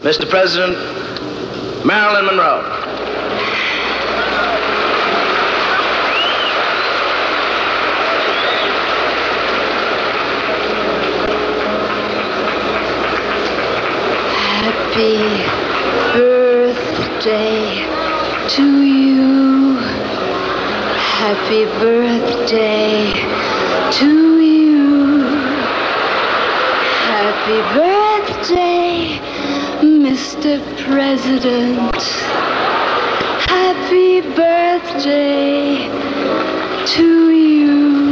Mr. President, Marilyn Monroe. Happy birthday to you. Happy birthday to you. Happy birthday, Mr. President. Happy birthday to you.